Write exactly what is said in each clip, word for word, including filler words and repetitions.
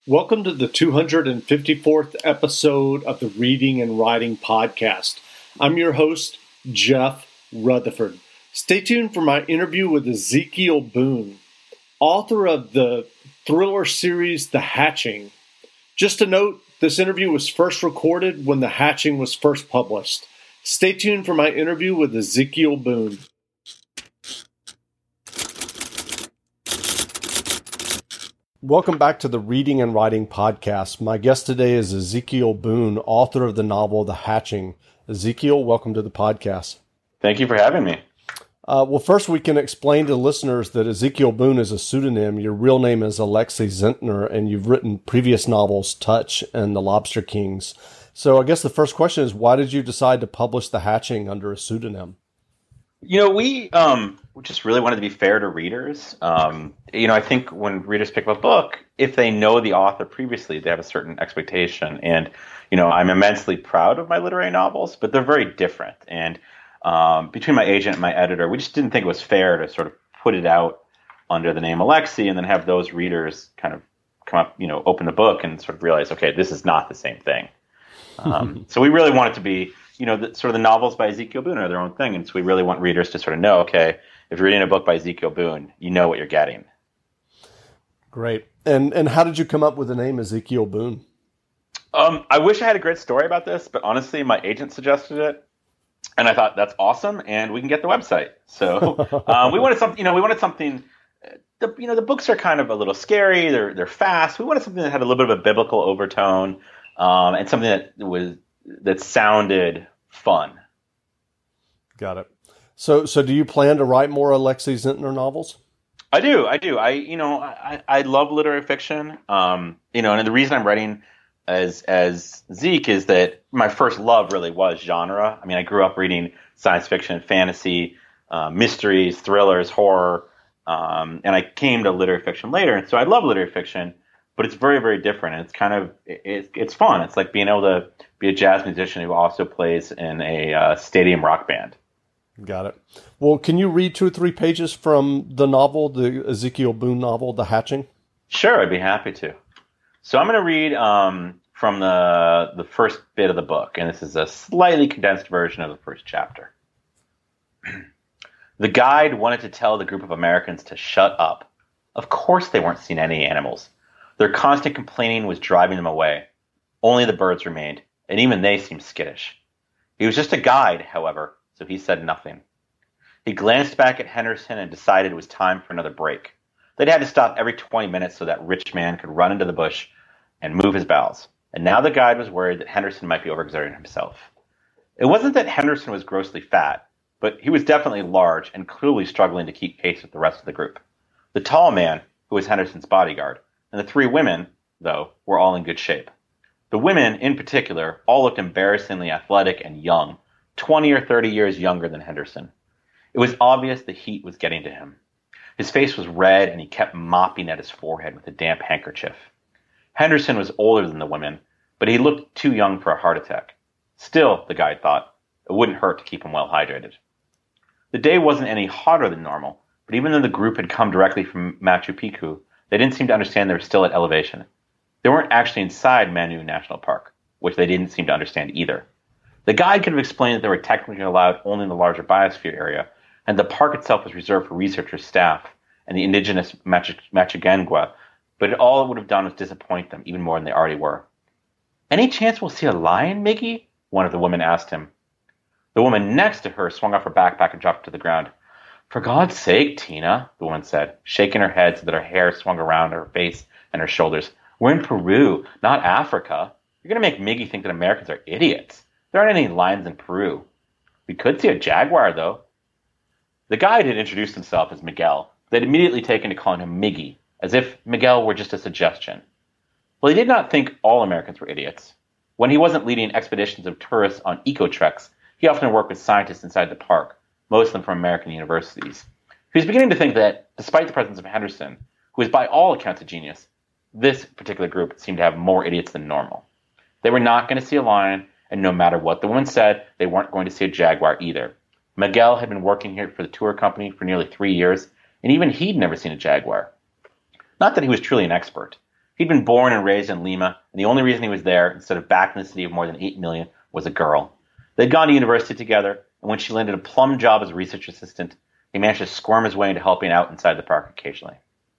Welcome to the two hundred fifty-fourth episode of the Reading and Writing Podcast. I'm your host, Jeff Rutherford. Stay tuned for my interview with Ezekiel Boone, author of the thriller series The Hatching. Just a note, this interview was first recorded when The Hatching was first published. Stay tuned for my interview with Ezekiel Boone. Welcome back to the Reading and Writing Podcast. My guest today is Ezekiel Boone, author of the novel The Hatching. Ezekiel, welcome to the podcast. Thank you for having me. Uh, well, first we can explain to listeners that Ezekiel Boone is a pseudonym. Your real name is Alexei Zentner, and you've written previous novels, Touch and The Lobster Kings. So I guess the first question is, why did you decide to publish The Hatching under a pseudonym? You know, we um, we just really wanted to be fair to readers. Um, you know, I think when readers pick up a book, if they know the author previously, they have a certain expectation. And, you know, I'm immensely proud of my literary novels, but they're very different. And um, between my agent and my editor, we just didn't think it was fair to sort of put it out under the name Alexei and then have those readers kind of come up, you know, open the book and sort of realize, okay, this is not the same thing. Um, so we really want it to be, you know, the, sort of the novels by Ezekiel Boone are their own thing. And so we really want readers to sort of know, okay, if you're reading a book by Ezekiel Boone, you know what you're getting. Great. And and how did you come up with the name Ezekiel Boone? Um, I wish I had a great story about this, but honestly, my agent suggested it. And I thought, that's awesome, and we can get the website. So um, we wanted something, you know, we wanted something, the, you know, the books are kind of a little scary, they're they're fast. We wanted something that had a little bit of a biblical overtone, um, and something that was that sounded fun. Got it. So, so do you plan to write more Alexei Zentner novels? I do. I do. I, you know, I, I love literary fiction. Um, you know, and the reason I'm writing as, as Zeke is that my first love really was genre. I mean, I grew up reading science fiction, fantasy, uh, mysteries, thrillers, horror. Um, and I came to literary fiction later. And so I love literary fiction, but it's very, very different. And it's kind of, it, it's fun. It's like being able to be a jazz musician who also plays in a uh, stadium rock band. Got it. Well, can you read two or three pages from the novel, the Ezekiel Boone novel, The Hatching? Sure, I'd be happy to. So I'm going to read um, from the the first bit of the book, and this is a slightly condensed version of the first chapter. The guide wanted to tell the group of Americans to shut up. Of course they weren't seeing any animals. Their constant complaining was driving them away. Only the birds remained, and even they seemed skittish. He was just a guide, however, so he said nothing. He glanced back at Henderson and decided it was time for another break. They'd had to stop every twenty minutes so that rich man could run into the bush and move his bowels. And now the guide was worried that Henderson might be overexerting himself. It wasn't that Henderson was grossly fat, but he was definitely large and clearly struggling to keep pace with the rest of the group. The tall man, who was Henderson's bodyguard, and the three women, though, were all in good shape. The women, in particular, all looked embarrassingly athletic and young, twenty or thirty years younger than Henderson. It was obvious the heat was getting to him. His face was red, and he kept mopping at his forehead with a damp handkerchief. Henderson was older than the women, but he looked too young for a heart attack. Still, the guide thought, it wouldn't hurt to keep him well hydrated. The day wasn't any hotter than normal, but even though the group had come directly from Machu Picchu, they didn't seem to understand they were still at elevation. They weren't actually inside Manu National Park, which they didn't seem to understand either. The guide could have explained that they were technically allowed only in the larger biosphere area, and the park itself was reserved for researchers, staff, and the indigenous Machu- Machigangua, but all it would have done was disappoint them even more than they already were. Any chance we'll see a lion, Miggy? One of the women asked him. The woman next to her swung off her backpack and dropped to the ground. For God's sake, Tina, the woman said, shaking her head so that her hair swung around her face and her shoulders. We're in Peru, not Africa. You're going to make Miggy think that Americans are idiots. There aren't any lions in Peru. We could see a jaguar, though. The guide had introduced himself as Miguel. They'd immediately taken to calling him Miggy, as if Miguel were just a suggestion. Well, he did not think all Americans were idiots. When he wasn't leading expeditions of tourists on eco-treks, he often worked with scientists inside the park, most of them from American universities. He was beginning to think that, despite the presence of Henderson, who was by all accounts a genius, this particular group seemed to have more idiots than normal. They were not going to see a lion, and no matter what the woman said, they weren't going to see a jaguar either. Miguel had been working here for the tour company for nearly three years, and even he'd never seen a jaguar. Not that he was truly an expert. He He'd been born and raised in Lima, and the only reason he was there, instead of back in the city of more than eight million, was a girl. They'd gone to university together, and when she landed a plum job as a research assistant, he managed to squirm his way into helping out inside the park occasionally.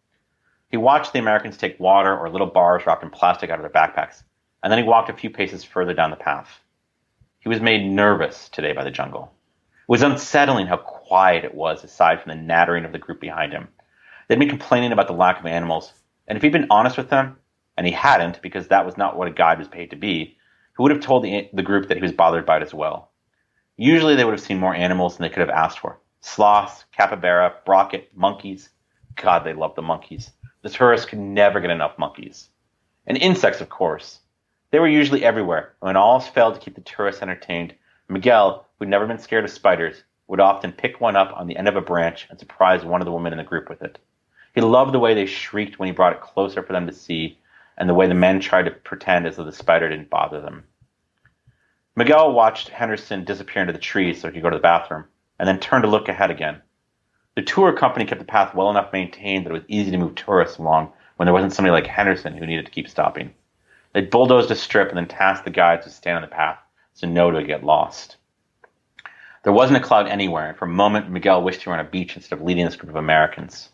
He watched the Americans take water or little bars wrapped in plastic out of their backpacks, and then he walked a few paces further down the path. He was made nervous today by the jungle. It was unsettling how quiet it was aside from the nattering of the group behind him. They'd been complaining about the lack of animals, and if he'd been honest with them, and he hadn't because that was not what a guide was paid to be, he would have told the, the group that he was bothered by it as well. Usually they would have seen more animals than they could have asked for. Sloths, capybara, brocket, monkeys. God, they loved the monkeys. The tourists could never get enough monkeys. And insects, of course. They were usually everywhere, and when all else failed to keep the tourists entertained, Miguel, who'd never been scared of spiders, would often pick one up on the end of a branch and surprise one of the women in the group with it. He loved the way they shrieked when he brought it closer for them to see, and the way the men tried to pretend as though the spider didn't bother them. Miguel watched Henderson disappear into the trees so he could go to the bathroom, and then turned to look ahead again. The tour company kept the path well enough maintained that it was easy to move tourists along when there wasn't somebody like Henderson who needed to keep stopping. They bulldozed a strip and then tasked the guides to stand on the path so no one would get lost. There wasn't a cloud anywhere, and for a moment Miguel wished he were on a beach instead of leading this group of Americans.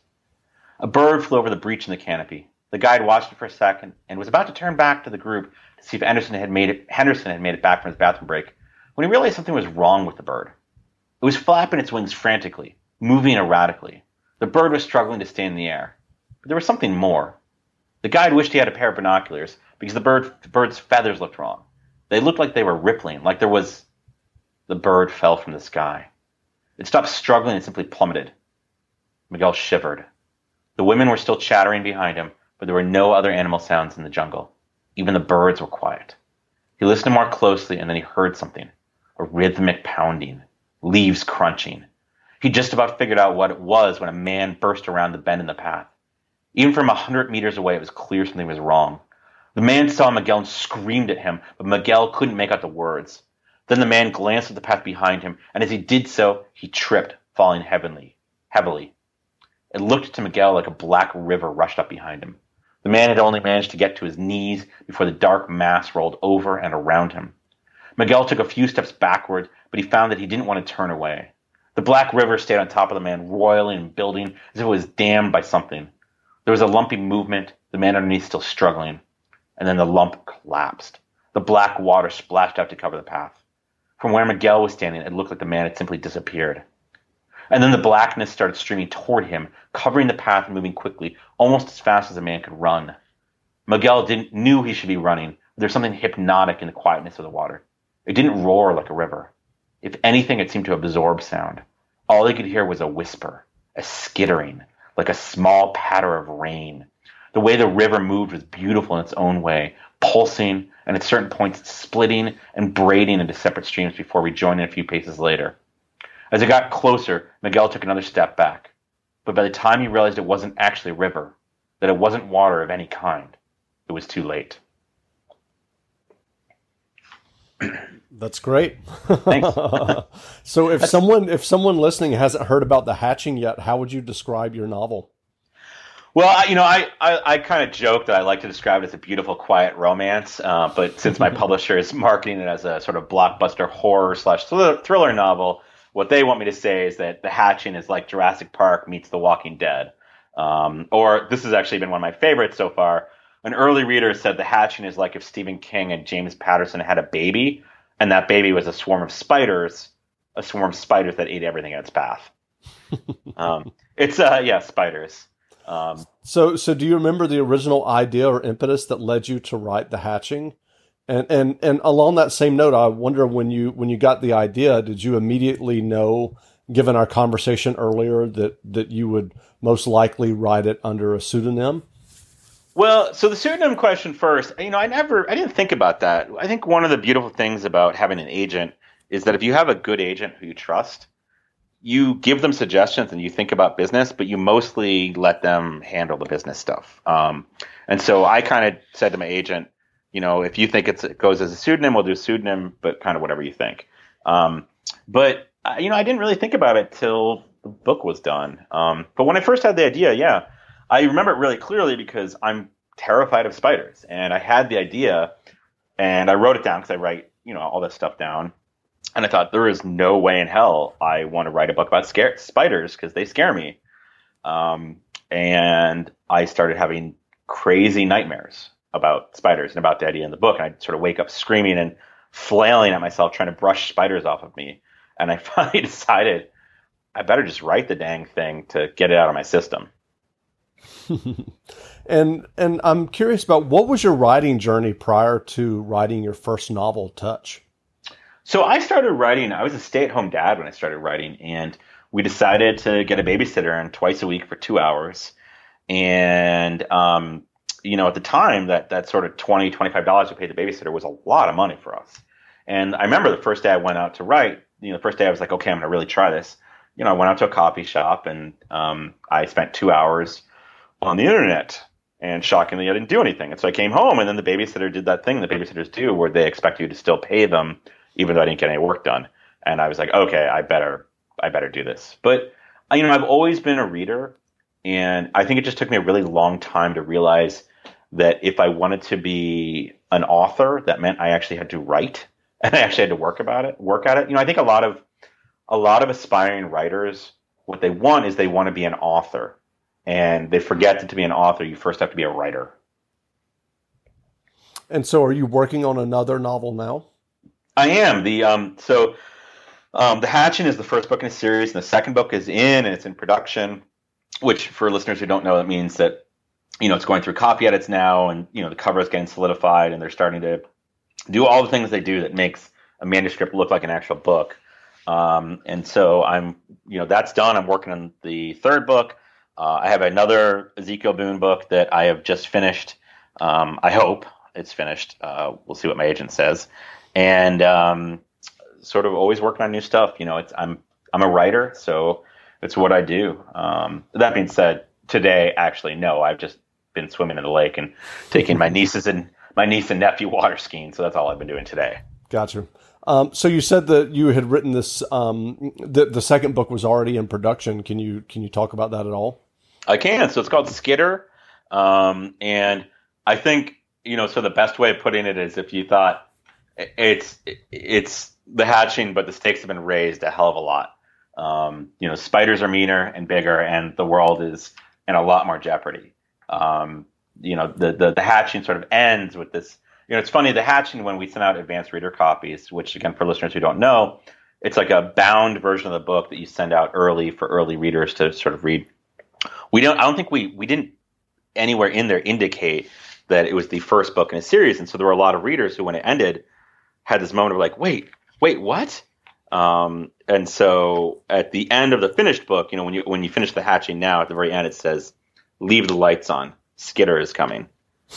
A bird flew over the breach in the canopy. The guide watched it for a second and was about to turn back to the group to see if Henderson had made it, Henderson had made it back from his bathroom break when he realized something was wrong with the bird. It was flapping its wings frantically, moving erratically. The bird was struggling to stay in the air. But there was something more. The guide wished he had a pair of binoculars because the, bird, the bird's feathers looked wrong. They looked like they were rippling, like there was... The bird fell from the sky. It stopped struggling and simply plummeted. Miguel shivered. The women were still chattering behind him, but there were no other animal sounds in the jungle. Even the birds were quiet. He listened more closely, and then he heard something. A rhythmic pounding. Leaves crunching. He just about figured out what it was when a man burst around the bend in the path. Even from a hundred meters away, it was clear something was wrong. The man saw Miguel and screamed at him, but Miguel couldn't make out the words. Then the man glanced at the path behind him, and as he did so, he tripped, falling heavily. heavily. It looked to Miguel like a black river rushed up behind him. The man had only managed to get to his knees before the dark mass rolled over and around him. Miguel took a few steps backward, but he found that he didn't want to turn away. The black river stayed on top of the man, roiling and building as if it was dammed by something. There was a lumpy movement, the man underneath still struggling, and then the lump collapsed. The black water splashed out to cover the path. From where Miguel was standing, it looked like the man had simply disappeared. And then the blackness started streaming toward him, covering the path and moving quickly, almost as fast as a man could run. Miguel didn't knew he should be running, but there was something hypnotic in the quietness of the water. It didn't roar like a river. If anything, it seemed to absorb sound. All he could hear was a whisper, a skittering, like a small patter of rain. The way the river moved was beautiful in its own way, pulsing, and at certain points splitting and braiding into separate streams before rejoining a few paces later. As it got closer, Miguel took another step back. But by the time he realized it wasn't actually a river, that it wasn't water of any kind, it was too late. That's great. Thanks. So if someone if someone listening hasn't heard about The Hatching yet, how would you describe your novel? Well, I, you know, I, I, I kind of joke that I like to describe it as a beautiful, quiet romance. Uh, but since my publisher is marketing it as a sort of blockbuster horror slash thriller novel, what they want me to say is that The Hatching is like Jurassic Park meets The Walking Dead. Um, or this has actually been one of my favorites so far. An early reader said The Hatching is like if Stephen King and James Patterson had a baby, and that baby was a swarm of spiders, a swarm of spiders that ate everything in its path. um, it's, uh, yeah, spiders. Um, so, so do you remember the original idea or impetus that led you to write The Hatching? And, and, and along that same note, I wonder when you, when you got the idea, did you immediately know, given our conversation earlier, that, that you would most likely write it under a pseudonym? Well, so the pseudonym question first, you know, I never, I didn't think about that. I think one of the beautiful things about having an agent is that if you have a good agent who you trust, you give them suggestions and you think about business, but you mostly let them handle the business stuff. Um, and so I kind of said to my agent, you know, if you think it's, it goes as a pseudonym, we'll do a pseudonym, but kind of whatever you think. Um, but, uh, you know, I didn't really think about it till the book was done. Um, but when I first had the idea, yeah, I remember it really clearly because I'm terrified of spiders. And I had the idea, and I wrote it down because I write, you know, all this stuff down. And I thought, there is no way in hell I want to write a book about scare spiders because they scare me. Um, and I started having crazy nightmares about spiders and about the idea in the book. And I'd sort of wake up screaming and flailing at myself, trying to brush spiders off of me. And I finally decided I better just write the dang thing to get it out of my system. and and I'm curious about, what was your writing journey prior to writing your first novel, Touch? So I started writing, I was a stay-at-home dad when I started writing, and we decided to get a babysitter in twice a week for two hours. And, um, you know, at the time, that, that sort of twenty dollars, twenty-five dollars to pay the babysitter was a lot of money for us. And I remember the first day I went out to write, you know, the first day I was like, okay, I'm going to really try this. You know, I went out to a coffee shop, and um, I spent two hours on the internet, and shockingly, I didn't do anything. And so I came home, and then the babysitter did that thing that babysitters do where they expect you to still pay them even though I didn't get any work done. And I was like, okay, I better, I better do this. But, you know, I've always been a reader, and I think it just took me a really long time to realize that if I wanted to be an author, that meant I actually had to write, and I actually had to work about it, work at it. You know, I think a lot of, a lot of aspiring writers, what they want is they want to be an author. And they forget that to be an author, you first have to be a writer. And so are you working on another novel now? I am. The um, So um, The Hatching is the first book in a series, and the second book is in, and it's in production, which for listeners who don't know, that means that, you know, it's going through copy edits now, and, you know, the cover is getting solidified, and they're starting to do all the things they do that makes a manuscript look like an actual book. Um, and so I'm, you know, that's done. I'm working on the third book. Uh, I have another Ezekiel Boone book that I have just finished. Um, I hope it's finished. Uh, we'll see what my agent says. And um, sort of always working on new stuff. You know, it's I'm I'm a writer, so it's what I do. Um, that being said, today, actually, no, I've just been swimming in the lake and taking my nieces and my niece and nephew water skiing. So that's all I've been doing today. Gotcha. Um, so you said that you had written this. Um, the the second book was already in production. Can you can you talk about that at all? I can. So it's called Skitter. Um, and I think, you know, so the best way of putting it is if you thought it's, it's The Hatching, but the stakes have been raised a hell of a lot. Um, you know, spiders are meaner and bigger, and the world is in a lot more jeopardy. Um, you know, the, the, the Hatching sort of ends with this, you know, it's funny, The Hatching, when we send out advanced reader copies, which again, for listeners who don't know, it's like a bound version of the book that you send out early for early readers to sort of read. We don't. I don't think we we didn't anywhere in there indicate that it was the first book in a series, and so there were a lot of readers who, when it ended, had this moment of like, wait, wait, what? Um, and so at the end of the finished book, you know, when you when you finish The Hatching now, at the very end, it says, "Leave the lights on. Skitter is coming."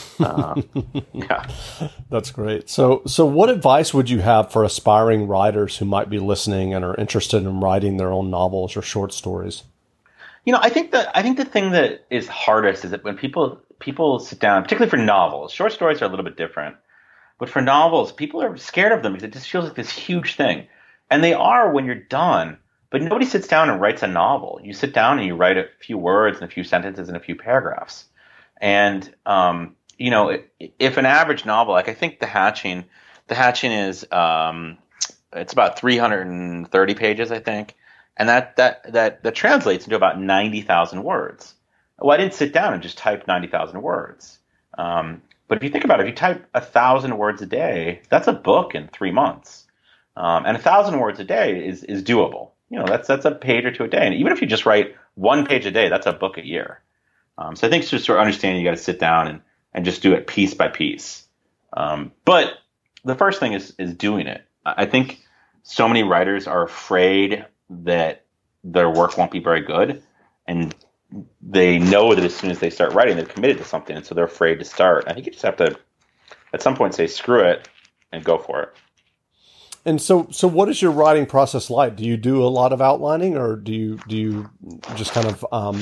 Uh, yeah, that's great. So, so what advice would you have for aspiring writers who might be listening and are interested in writing their own novels or short stories? You know, I think that I think the thing that is hardest is that when people people sit down, particularly for novels, short stories are a little bit different, but for novels, people are scared of them because it just feels like this huge thing, and they are when you're done. But nobody sits down and writes a novel. You sit down and you write a few words and a few sentences and a few paragraphs, and um, you know, if an average novel, like I think The Hatching, The Hatching is um, it's about three hundred thirty pages, I think. And that, that, that, that translates into about ninety thousand words. Well, I didn't sit down and just type ninety thousand words. Um, but if you think about it, if you type one thousand words a day, that's a book in three months. Um, and one thousand words a day is, is doable. You know, that's, that's a page or two a day. And even if you just write one page a day, that's a book a year. Um, so I think it's just sort of understanding you got to sit down and, and just do it piece by piece. Um, but the first thing is, is doing it. I think so many writers are afraid that their work won't be very good, and they know that as soon as they start writing, they're committed to something, and so they're afraid to start. I think you just have to, at some point, say screw it and go for it. And so, so what is your writing process like? Do you do a lot of outlining, or do you do you just kind of um,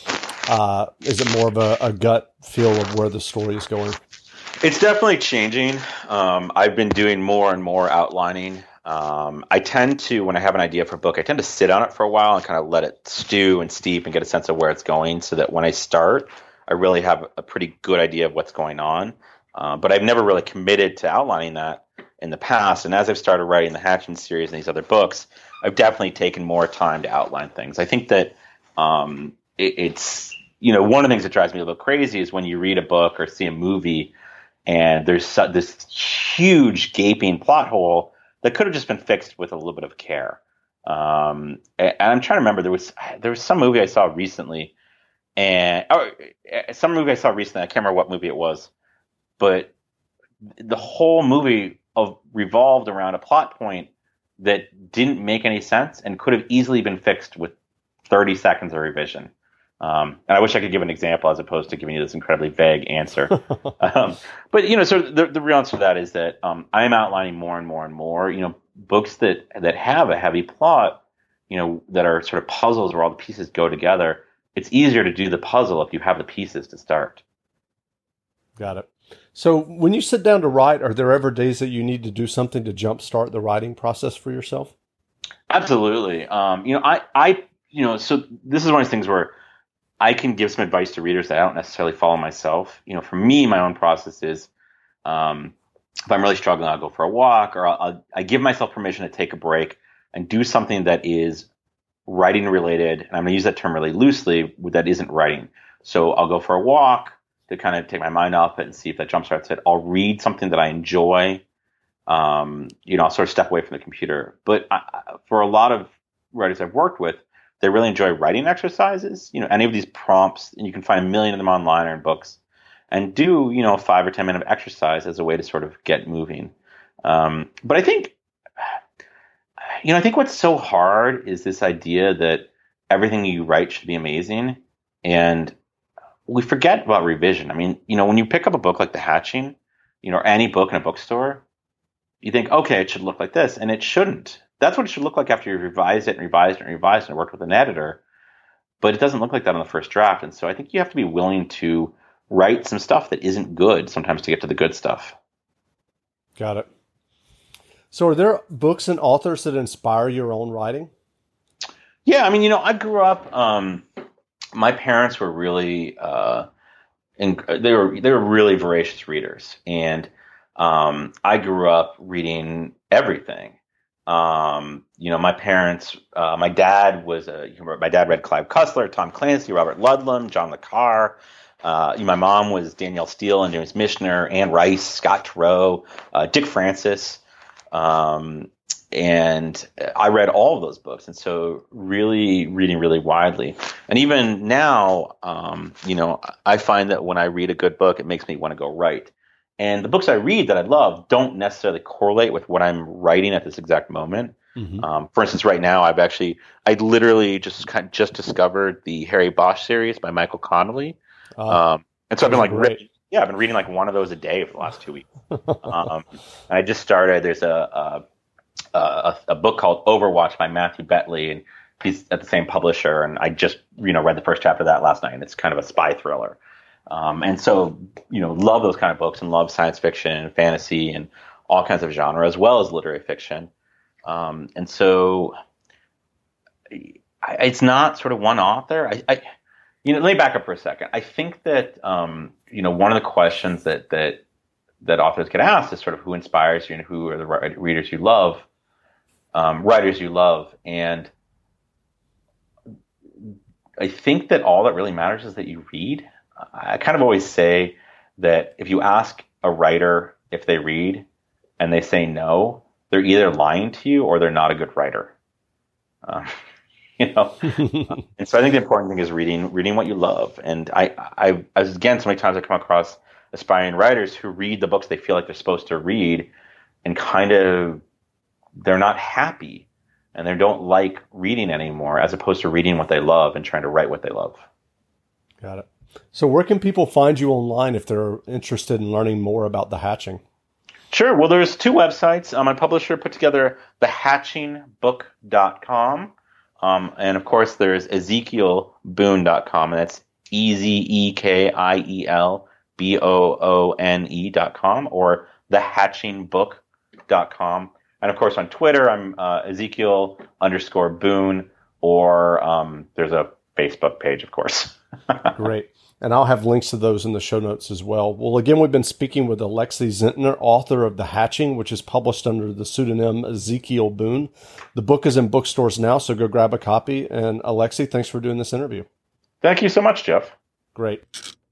uh, is it more of a, a gut feel of where the story is going? It's definitely changing. Um, I've been doing more and more outlining. Um, I tend to, when I have an idea for a book, I tend to sit on it for a while and kind of let it stew and steep and get a sense of where it's going so that when I start, I really have a pretty good idea of what's going on. Uh, but I've never really committed to outlining that in the past. And as I've started writing the Hatching series and these other books, I've definitely taken more time to outline things. I think that um, it, it's, you know, one of the things that drives me a little crazy is when you read a book or see a movie and there's so, this huge gaping plot hole that could have just been fixed with a little bit of care. Um, and I'm trying to remember, there was there was some movie I saw recently, and or some movie I saw recently. I can't remember what movie it was, but the whole movie of revolved around a plot point that didn't make any sense and could have easily been fixed with thirty seconds of revision. Um, and I wish I could give an example as opposed to giving you this incredibly vague answer. um, but, you know, so the, the real answer to that is that um, I'm outlining more and more and more, you know, books that, that have a heavy plot, you know, that are sort of puzzles where all the pieces go together. It's easier to do the puzzle if you have the pieces to start. Got it. So when you sit down to write, are there ever days that you need to do something to jumpstart the writing process for yourself? Absolutely. Um, you know, I, I, you know, so this is one of those things where I can give some advice to readers that I don't necessarily follow myself. You know, for me, my own process is, um, if I'm really struggling, I'll go for a walk, or I'll, I'll, I give myself permission to take a break and do something that is writing related. And I'm going to use that term really loosely, that isn't writing. So I'll go for a walk to kind of take my mind off it and see if that jumpstarts it. I'll read something that I enjoy. Um, you know, I'll sort of step away from the computer. But I, for a lot of writers I've worked with, they really enjoy writing exercises. You know, any of these prompts, and you can find a million of them online or in books, and do, you know, a five or ten minute exercise as a way to sort of get moving. Um, but I think, you know, I think what's so hard is this idea that everything you write should be amazing. And we forget about revision. I mean, you know, when you pick up a book like The Hatching, you know, or any book in a bookstore, you think, okay, it should look like this, and it shouldn't. That's what it should look like after you've revised it and revised it and revised it and worked with an editor. But it doesn't look like that on the first draft. And so I think you have to be willing to write some stuff that isn't good sometimes to get to the good stuff. Got it. So are there books and authors that inspire your own writing? Yeah, I mean, you know, I grew up, um, my parents were really, uh, in, they were, they were really voracious readers. And um, I grew up reading everything. Um, you know, my parents, uh, my dad was a, my dad read Clive Cussler, Tom Clancy, Robert Ludlum, John le Carre. Uh, my mom was Danielle Steele and James Michener, Anne Rice, Scott Turow, uh, Dick Francis. Um, and I read all of those books. And so really reading really widely. And even now, um, you know, I find that when I read a good book, it makes me want to go write. And the books I read that I love don't necessarily correlate with what I'm writing at this exact moment. Mm-hmm. Um, for instance, right now, I've actually, I literally just kind of just discovered the Harry Bosch series by Michael Connelly. Oh, um, and so I've been like, reading, yeah, I've been reading like one of those a day for the last two weeks. um, and I just started, there's a, a, a, a book called Overwatch by Matthew Betley, and he's at the same publisher. And I just, you know, read the first chapter of that last night, and it's kind of a spy thriller. Um, and so, you know, love those kind of books and love science fiction and fantasy and all kinds of genre, as well as literary fiction. Um, and so I, it's not sort of one author. I, I, you know, let me back up for a second. I think that, um, you know, one of the questions that, that, that authors get asked is sort of who inspires you and who are the readers you love, um, writers you love. And I think that all that really matters is that you read. I kind of always say that if you ask a writer if they read and they say no, they're either lying to you or they're not a good writer. Uh, you know, and so I think the important thing is reading, reading what you love. And I, I, as again, so many times I come across aspiring writers who read the books they feel like they're supposed to read, and kind of they're not happy and they don't like reading anymore, as opposed to reading what they love and trying to write what they love. Got it. So where can people find you online if they're interested in learning more about The Hatching? Sure. Well, there's two websites. Um, my publisher put together the hatching book dot com. Um, and of course, there's ezekiel boone dot com, and that's E Z E K I E L B O O N E dot com, or the hatching book dot com. And of course, on Twitter, I'm uh, Ezekiel underscore Boone, or um, there's a Facebook page, of course. Great. And I'll have links to those in the show notes as well. Well, again, we've been speaking with Alexi Zentner, author of The Hatching, which is published under the pseudonym Ezekiel Boone. The book is in bookstores now, so go grab a copy. And Alexi, thanks for doing this interview. Thank you so much, Jeff. Great.